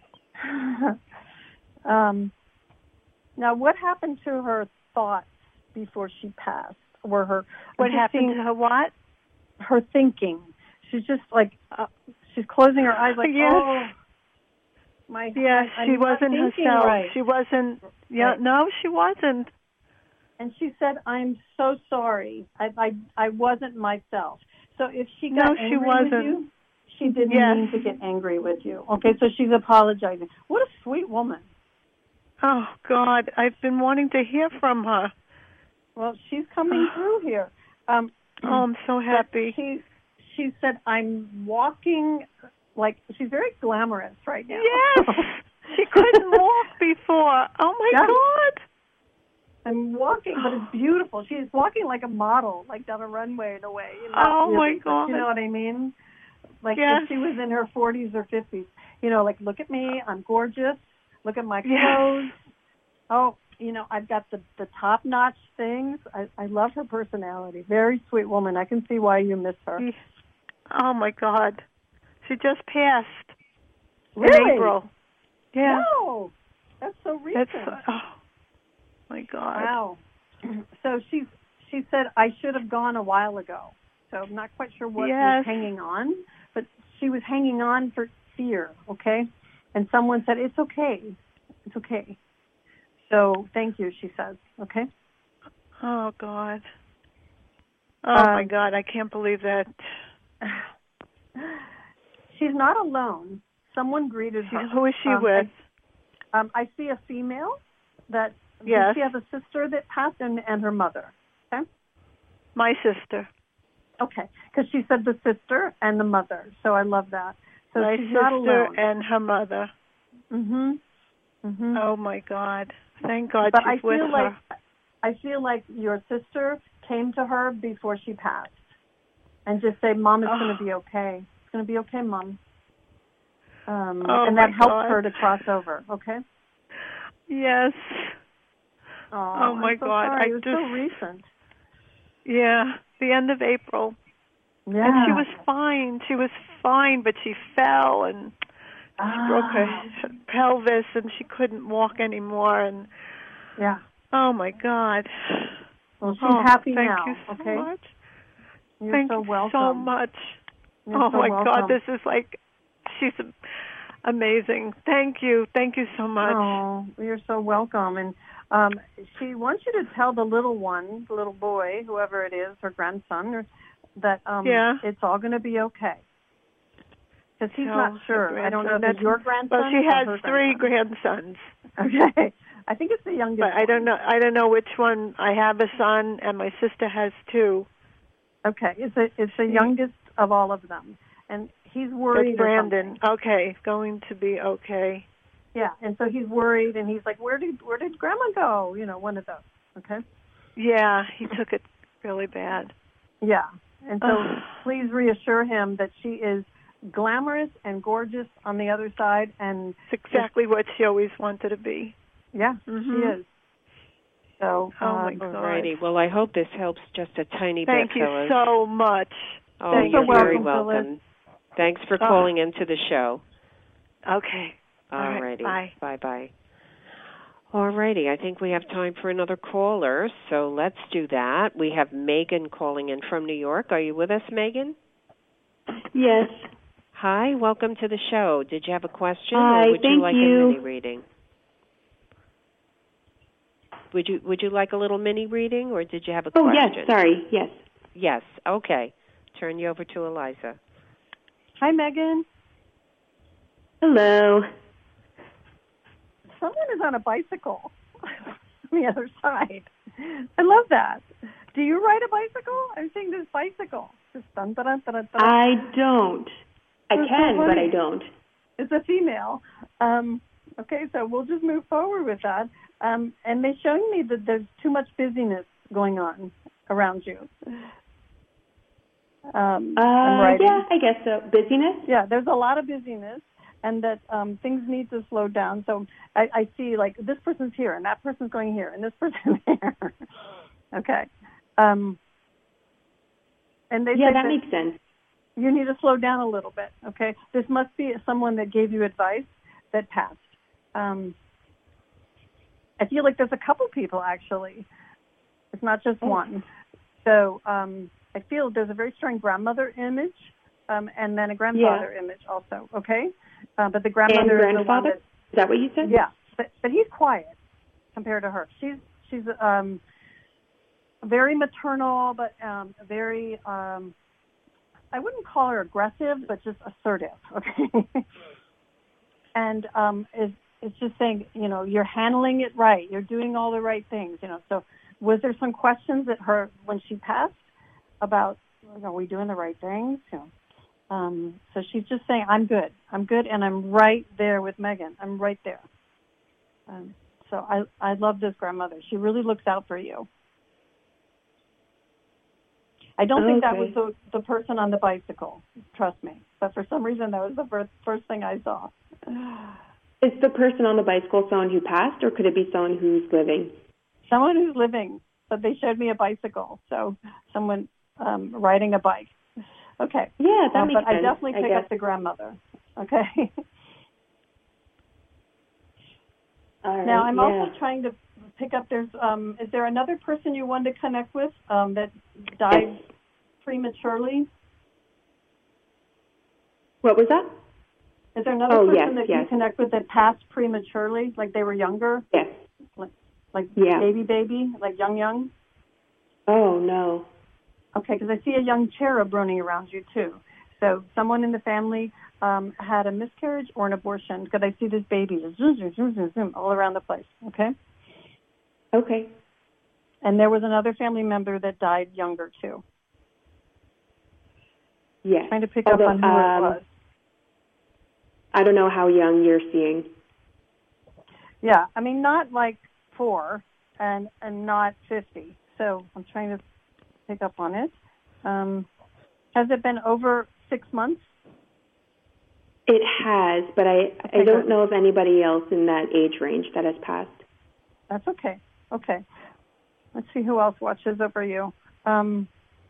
um, now, what happened to her thoughts before she passed? Were her What I'm just happened seeing to her? What? her thinking? She's just like, uh, she's closing her eyes, like, Yes. oh, my. Yes, I'm she not wasn't thinking herself. right. She wasn't. Yeah, Right. no, she wasn't. And she said, I'm so sorry. I, I I wasn't myself. So if she No, got she angry with wasn't. you, she didn't Yes. mean to get angry with you. Okay, so she's apologizing. What a sweet woman. Oh God, I've been wanting to hear from her. Well, she's coming through here. Um, Oh, I'm so happy. She, she said, I'm walking, like, she's very glamorous right now. Yes, she couldn't walk before. Oh my Yeah. God. I'm walking, but it's beautiful. She's walking like a model, like down a runway in a way. You know, Oh, my really, but God. You know what I mean? Like Yes. if she was in her forties or fifties. You know, like, look at me, I'm gorgeous. Look at my Yes. clothes. Oh, you know, I've got the, the top-notch things. I, I love her personality. Very sweet woman. I can see why you miss her. Oh my God, she just passed Really? in April. Yeah, No, that's so recent. that's. Oh my God. Wow. So she she said I should have gone a while ago. So I'm not quite sure what was Yes. hanging on, but she was hanging on for fear. Okay, and someone said it's okay, it's okay. So thank you, she says. Okay. Oh God. Oh Um, my God, I can't believe that. She's not alone. Someone greeted her. Who is she um, with? I, um, I see a female that Yes. she has a sister that passed and, and her mother. Okay. My sister. Okay, because she said the sister and the mother, so I love that. So My she's not sister alone. and her mother. Mhm. Mhm. Oh my God! Thank God But she's I with feel her. like I feel like your sister came to her before she passed, and just say, "Mom, it's Oh. going to be okay. It's going to be okay, Mom." Um, Oh, and that my helped God. her to cross over. Okay. Yes. Oh, Oh, my I'm so God. Sorry. I it was just. so recent. Yeah, the end of April. Yeah. And she was fine. She was fine, but she fell and she Ah. broke her, her pelvis, and she couldn't walk anymore. And Yeah. oh my God. Well, she's oh, happy thank now. you so okay. much. You're Thank so you welcome. so much. You're oh so my welcome. God, this is like, she's amazing. Thank you. Thank you so much. Oh, you're so welcome. And um, she wants you to tell the little one, the little boy, whoever it is, her grandson, or, that um, Yeah. it's all going to be okay. Because he's Tell not her sure. I don't know if grandson. it's your grandson Well, she or has her three grandson. grandsons. Okay. I think it's the youngest But I one. don't know. I don't know which one. I have a son, and my sister has two. Okay. It's, a, it's the youngest of all of them. And he's worried. It's or Brandon. something. Okay, going to be okay. Yeah, and so he's worried, and he's like, "Where did where did Grandma go?" You know, one of those. Okay. Yeah, he took it really bad. Yeah, and so please reassure him that she is glamorous and gorgeous on the other side, and It's exactly what she always wanted to be. yeah, Mhm. she is. So, Oh my um, God. Alrighty. Well, I hope this helps just a tiny Thank bit, you fellas. so much. Oh, Thank you're you. very welcome, welcome. Thanks for Oh. calling into the show. Okay. All Alrighty. right, bye. Bye bye. Alrighty, I think we have time for another caller, so let's do that. We have Megan calling in from New York. Are you with us, Megan? Yes. Hi, welcome to the show. Did you have a question, Hi, or would you thank like you. a mini reading? Would you Would you like a little mini reading, or did you have a Oh, question? yes, sorry, yes. Yes. Okay. Turn you over to Eliza. hi, Megan. Hello. Someone is on a bicycle on the other side. I love that. Do you ride a bicycle? I'm seeing this bicycle. Just dun, dun, dun, dun, dun. I don't. I That's so can, but funny. I don't. It's a female. Um, okay, so we'll just move forward with that. Um, and they're showing me that there's too much busyness going on around you. Um, Uh, I'm writing. yeah, I guess so. Busyness? Yeah, there's a lot of busyness, and that um, things need to slow down. So I, I see, like, this person's here, and that person's going here, and this person's here. Okay. Um, and they Yeah, say that that makes sense. you need to slow down a little bit, okay? This must be someone that gave you advice that passed. Um, I feel like there's a couple people, actually. It's not just Oh. one. So um, I feel there's a very strong grandmother image, um, and then a grandfather Yeah. image also, okay? Uh, but the grandmother And is the one grandfather? that, Is that what you said? yeah, but, but he's quiet compared to her. She's she's um, very maternal, but um, very, um, I wouldn't call her aggressive, but just assertive, okay? and um, is it's just saying, you know, you're handling it right. You're doing all the right things, you know. So was there some questions that her, when she passed, about, you know, are we doing the right things? You know, um, so she's just saying, I'm good. I'm good, and I'm right there with Megan. I'm right there. Um, so I, I love this grandmother. She really looks out for you. I don't think that was Okay. the, the person on the bicycle, trust me. But for some reason, that was the first, first thing I saw. Is the person on the bicycle someone who passed, or could it be someone who's living? Someone who's living, but they showed me a bicycle, so someone um, riding a bike. Okay. Yeah, that Uh, makes but I sense, definitely I pick guess. up the grandmother. Okay. All right, Now I'm yeah. also trying to pick up. There's um, is there another person you wanted to connect with um, that died prematurely? What was that? Is there another Oh, person yes, that yes. you connect with that passed prematurely, like they were younger? Yes. Like yeah. baby, baby, like young, young? Oh, no. Okay, because I see a young cherub running around you, too. So someone in the family um, had a miscarriage or an abortion, because I see this baby just zoom, zoom, zoom, zoom, zoom, all around the place, okay? Okay. And there was another family member that died younger, too. Yes. Trying to pick Although, up on who um, it was. I don't know how young you're seeing. Yeah, I mean, not like four and, and not fifty. So I'm trying to pick up on it. Um, has it been over six months? It has, but I, Okay, I don't good. know of anybody else in that age range that has passed. That's okay. Okay. Let's see who else watches over you. Um,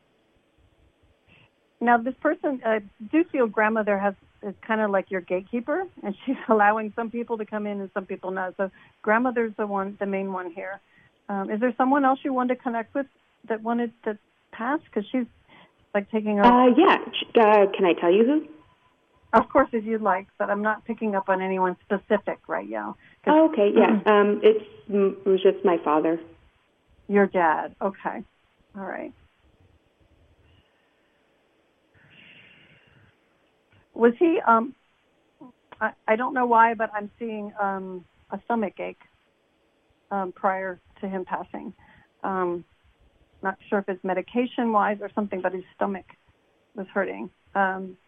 now, this person, I uh, do feel grandmother has is kind of like your gatekeeper, and she's allowing some people to come in and some people not. So grandmother's the one, the main one here. Um, is there someone else you want to connect with that wanted to pass? Because she's like taking over. Uh, yeah. Uh, can I tell you who? Of course, if you'd like, but I'm not picking up on anyone specific right now. Oh, okay, yeah. Um, it's, it was just my father. Your dad. Okay. All right. Was he, um, I, I don't know why, but I'm seeing um, a stomach ache um, prior to him passing. Um, not sure if it's medication-wise or something, but his stomach was hurting. Um,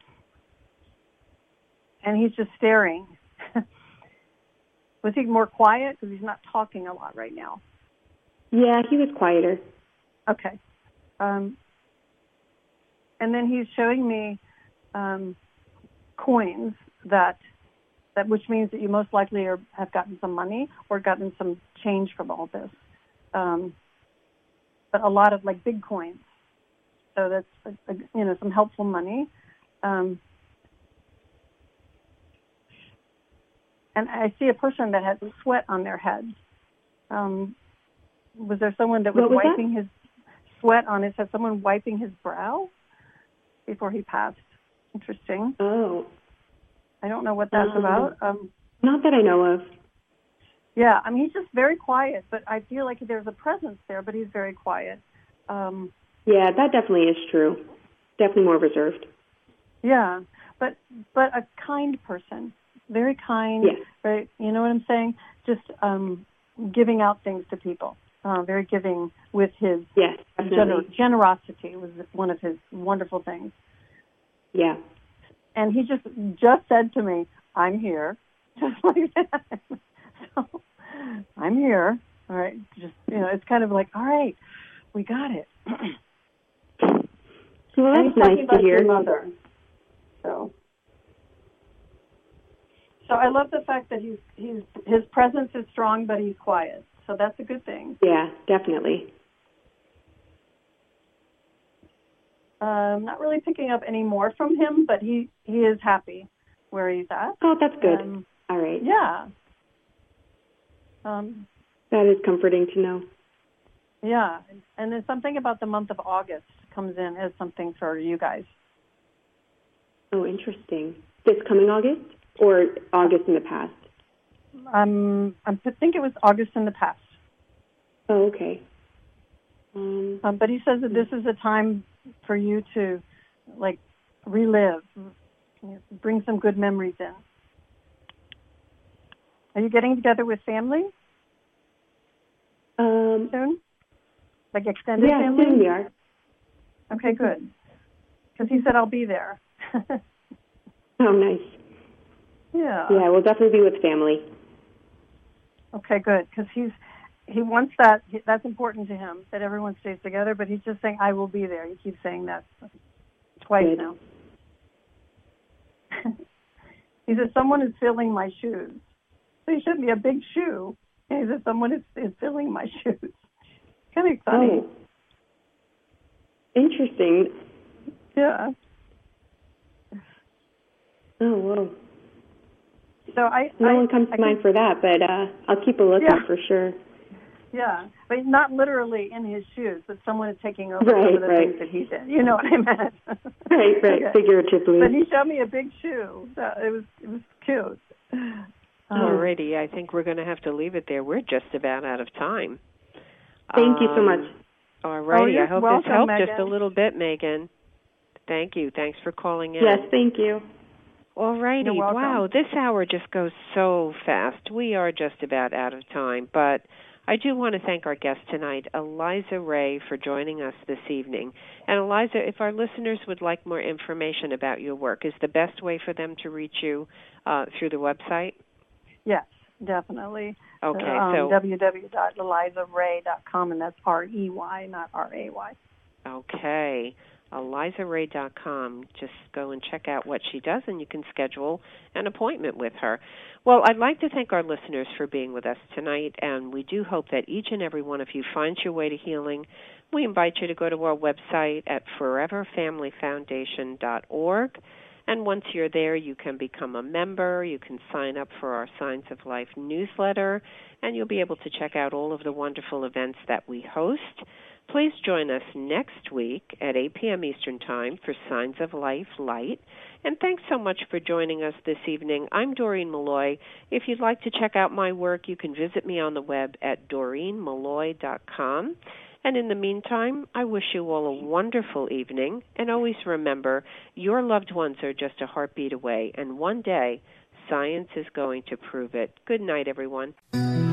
and he's just staring. Was he more quiet? Because he's not talking a lot right now. Yeah, he was quieter. Okay. Um, and then he's showing me um, coins that, that, which means that you most likely are, have gotten some money or gotten some change from all this. Um, but a lot of like big coins. So that's, uh, you know, some helpful money. Um, and I see a person that has sweat on their head. Um, was there someone that was, was wiping that? his sweat on his head? Someone wiping his brow before he passed? Interesting. Oh. I don't know what that's um, about. Um, not that I know of. Yeah, I mean, he's just very quiet, but I feel like there's a presence there, but he's very quiet. Um, yeah, that definitely is true. Definitely more reserved. Yeah, but but a kind person, very kind. Yes. Very, you know what I'm saying? Just um, giving out things to people. Uh, very giving with his yes, gener- generosity was one of his wonderful things. Yeah. And he just just said to me, "I'm here," just like that. So, I'm here. All right. Just you know, it's kind of like, all right, we got it. Well, that's nice to hear. Mother. So, so I love the fact that he's he's his presence is strong, but he's quiet. So that's a good thing. Yeah, definitely. Um, not really picking up any more from him, but he, he is happy where he's at. Oh, that's good. Um, All right. Yeah. Um, that is comforting to know. Yeah, and then something about the month of August comes in as something for you guys. Oh, interesting. This coming August or August in the past? Um, I think it was August in the past. Oh, okay. Um, um, but he says that this is a time for you to, like, relive, bring some good memories in. Are you getting together with family um, soon? Like extended yeah, family? Yeah, soon we are. Okay, good. Because he said, I'll be there. Oh, nice. Yeah. Yeah, we'll definitely be with family. Okay, good. Because he's he wants that. That's important to him, that everyone stays together. But he's just saying, "I will be there." He keeps saying that twice good. Now. He says, "Someone is filling my shoes." So he shouldn't be a big shoe. And he says, "Someone is, is filling my shoes." Kind of funny. Oh. Interesting. Yeah. Oh, whoa. So I, no I, one comes I to mind can, for that, but uh, I'll keep a lookout yeah. for sure. Yeah, but not literally in his shoes, but someone is taking over right, some of the right. things that he did. You know what I meant? Right, right, okay. Figuratively. But he showed me a big shoe. So it was it was cute. Alrighty, I think we're going to have to leave it there. We're just about out of time. Thank you so much. Alrighty, Oh, I hope welcome, this helped Megan. just a little bit, Megan. Thank you. Thanks for calling in. Yes, thank you. Alrighty, You're welcome. wow, this hour just goes so fast. We are just about out of time, but I do want to thank our guest tonight, Eliza Ray, for joining us this evening. And Eliza, if our listeners would like more information about your work, is the best way for them to reach you uh, through the website? Yes, definitely. Okay, um, so w w w dot eliza ray dot com, and that's R E Y, not R A Y. Okay, eliza ray dot com. Just go and check out what she does, and you can schedule an appointment with her. Well, I'd like to thank our listeners for being with us tonight, and we do hope that each and every one of you finds your way to healing. We invite you to go to our website at forever family foundation dot org, and once you're there, you can become a member. You can sign up for our Signs of Life newsletter, and you'll be able to check out all of the wonderful events that we host. Please join us next week at eight p.m. Eastern Time for Signs of Life Light. And thanks so much for joining us this evening. I'm Doreen Malloy. If you'd like to check out my work, you can visit me on the web at doreen malloy dot com. And in the meantime, I wish you all a wonderful evening. And always remember, your loved ones are just a heartbeat away. And one day, science is going to prove it. Good night, everyone.